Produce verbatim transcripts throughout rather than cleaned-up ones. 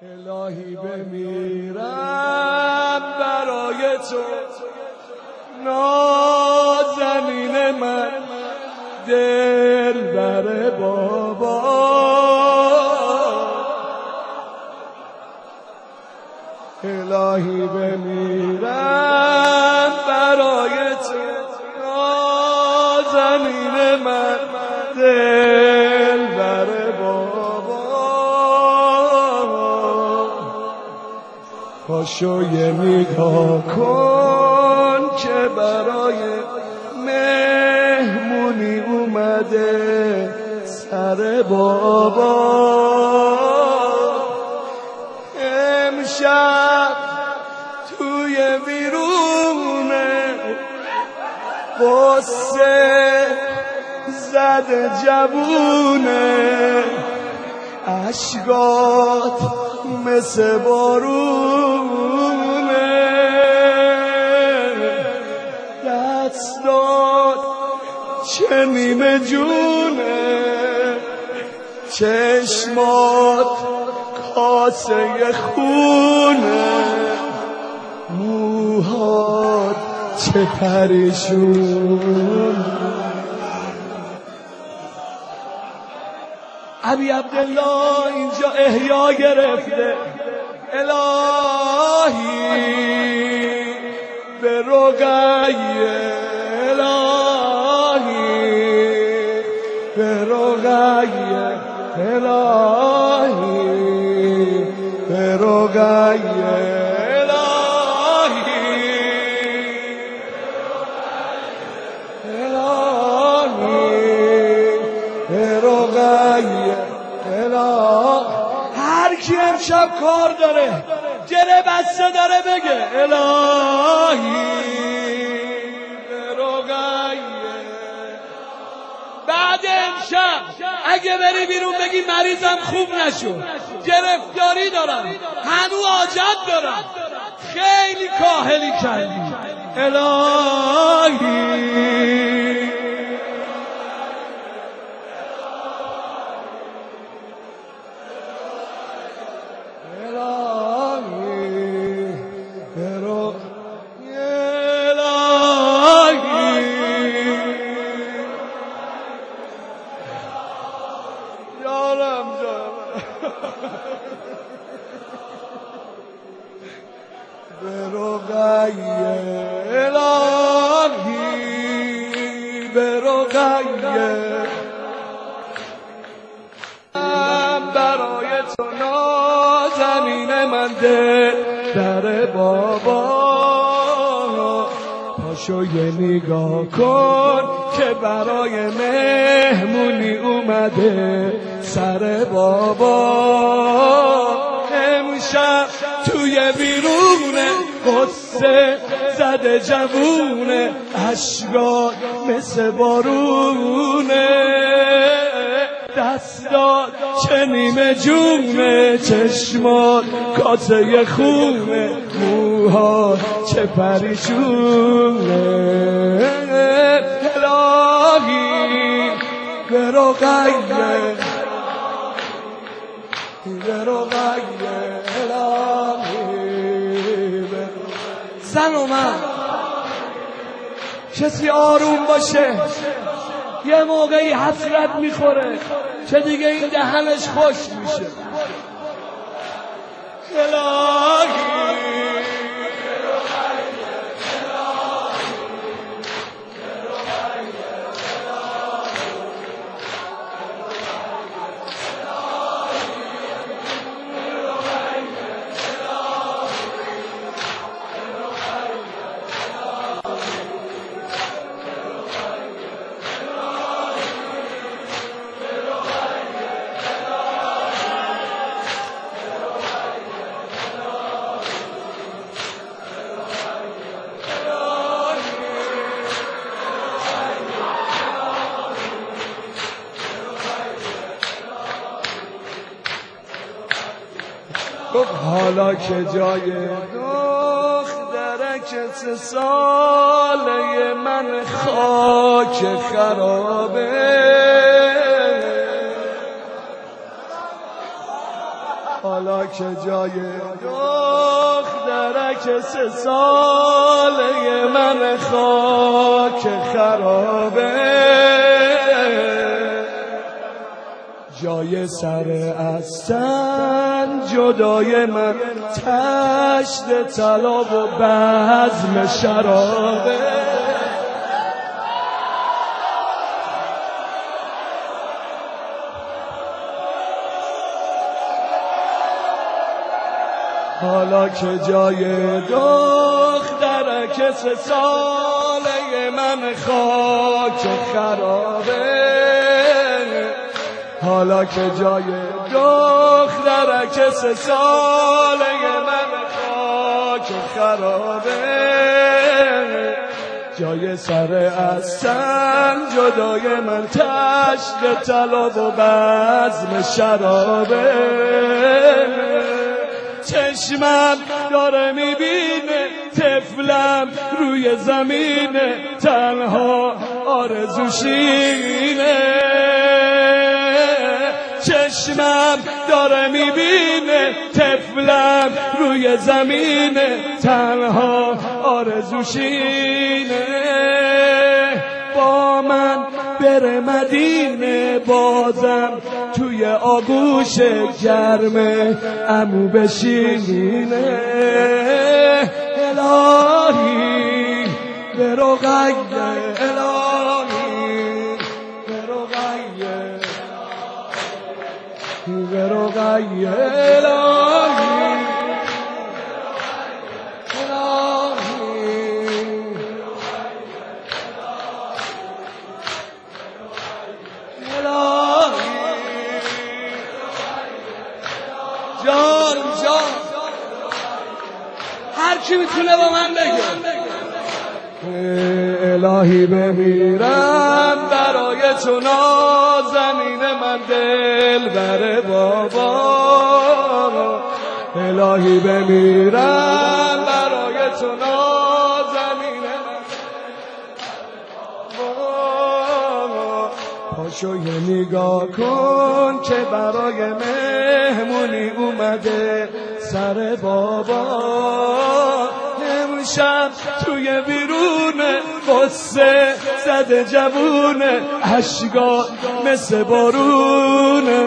الهی بمیرم برای تو نازنین من دلبر بابا الهی بمیرم برای تو نازنین من دلبر بابا پاشو یه نگاه کن که برای مهمونی اومده سر بابا امشب توی ویرونه قصه زده جوونه اشکات مثل بارونه دستات چه نیمه جونه چشمات کاسه خونه موهات چه پریشون ابی عبدالله اینجا احیا گرفته الهی به رقیه الهی به رقیه الهی به رقیه هر کی امشب کار داره گره بسته داره بگه الهی به رقیه بعد امشب اگه بری بیرون بگی مریضم خوب نشد گرفتاری دارم هنو حاجت دارم خیلی کاهلی کردی الهی به رقیه الهی به رقیه برای تو نازنین من در بابا پاشو یه نگاه کن که برای مهمونی اومده سر بابا امشب توی بیرونه قصه زده جوونه اشکات مثل بارونه دستات چه نیمه جونه چشمات کاسه خونه موهات چه پریشونه الهی به رقیه به رقیه زن و من کسی آروم باشه یه موقعی حسرت میخوره چه دیگه این دهنش خوش میشه الهی گفت حالا که جای دخترک سه ساله من خاک خرابه حالا که جای دخترک سه ساله من خاک خرابه، جای سر اصلا جدای من تشت طلا و بزم شرابه. حالا که جای دخترک سه ساله من خاک خرابه، حالا که جای دخترک سه ساله من خاک خرابه، جای سر اصلا جدای من تشت طلا و بزم شرابه. چشمم داره میبینه طفلم روی زمینه، تنها آرزوشینه. چشمم داره میبینه طفلم روی زمینه، تنها آرزوشینه. با من بره مدینه، بازم توی آغوش گرم عمو بشینه. الهی به رقیه، الهی به رقیه، به رقیه، الهی جان جان هر کی میتونه با من بگه الهی بمیرم برای تو نازنین من دل بره بابا. الهی بمیرم برای تو نازنین من بابا. پاشو یه نگاه کن که برای مهمونی اومده سر بابا. امشب توی بیرونه قصه زده جوونه، اشکا مثل بارونه.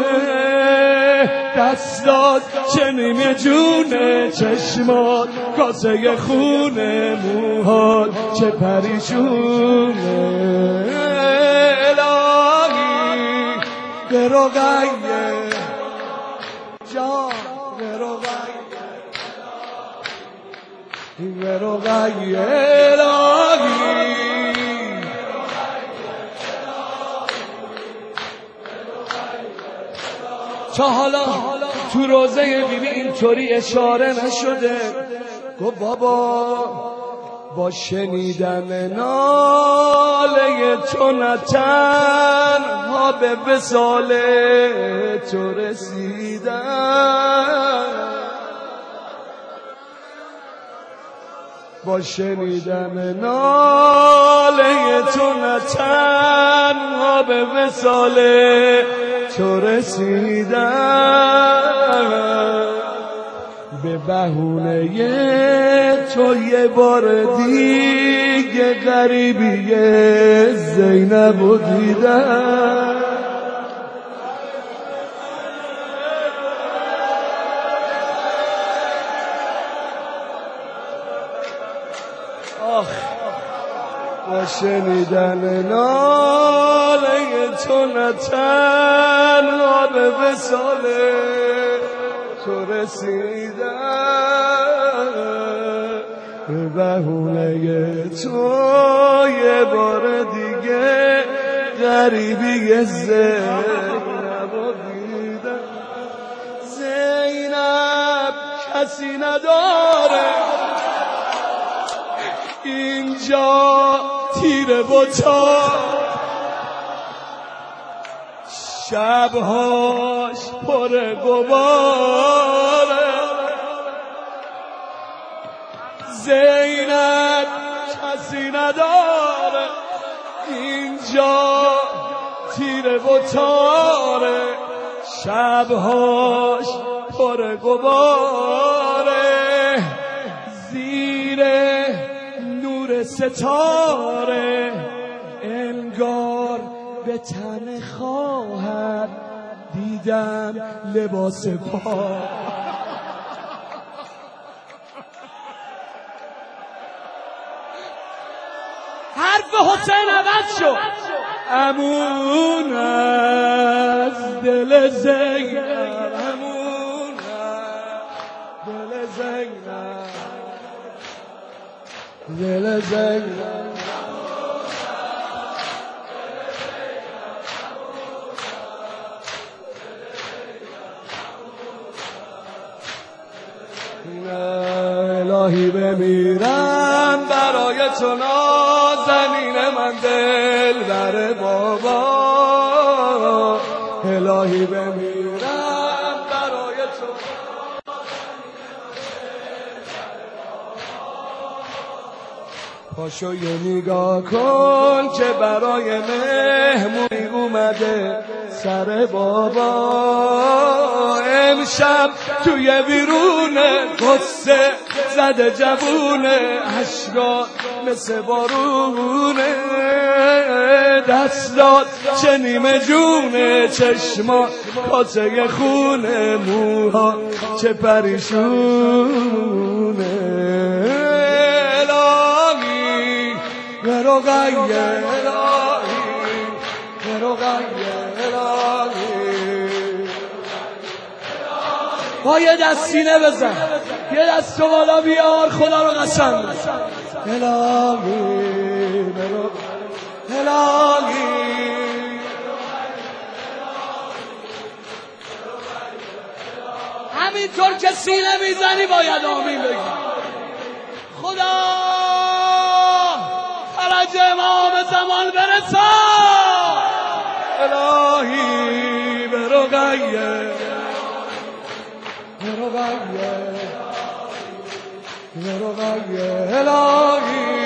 دستات چه نیمه جونه، چشمات کاسه خونه، موهات چه پریشونه. الهی به رقیه جان، به رقیه، به رقیه الهی. تا حالا تو روزه بیبی اینطوری اشاره نشده، گفت بابا با شنیدن ناله تو نه تنها به وصال تو رسیدم، با شنیدن ناله تو نه تنها به وصال تو رسیدم. به بهونه تو یه بار دیگه غریبی زینبو دیدم. آخ با شنیدن ناله تو نه تنها به وصال تو رسیدم. به بهونه تو یه بار دیگه غریبی زینبو دیدم. زینب کسی نداره اینجا، تیره و تار شبهاش پر غباره. زینب کسی نداره اینجا، تیره و تاره شبهاش پر پر غباره زیر نور ستاره انگار به تن خواهد دیدم لباس پا. حرف حسین عوض شد. امون از دل زینب، امون از دل زینب، دل زینب. الهی بمیرم برای تو نازنین من دل بر بابا. الهی بمیرم برای تو پاشو یه نگاه کن که برای مهمونی اومده سر بابا. امشب توی بیرونه قصه زده جوونه اشکات مثل بارونه دستات چه نیمه جونه چشما کاسه خونه موها چه پریشونه. الهی برقیه الهی برقیه الهی. با یه دست سینه بزن یه دست تو بالا بیار خدا رو قسم بزن. الهی برو الهی همینطور که سینه میزنی باید آمین بگی. خدا فرج امام زمان برسا. الهی برقیه برقیه برقیه الهی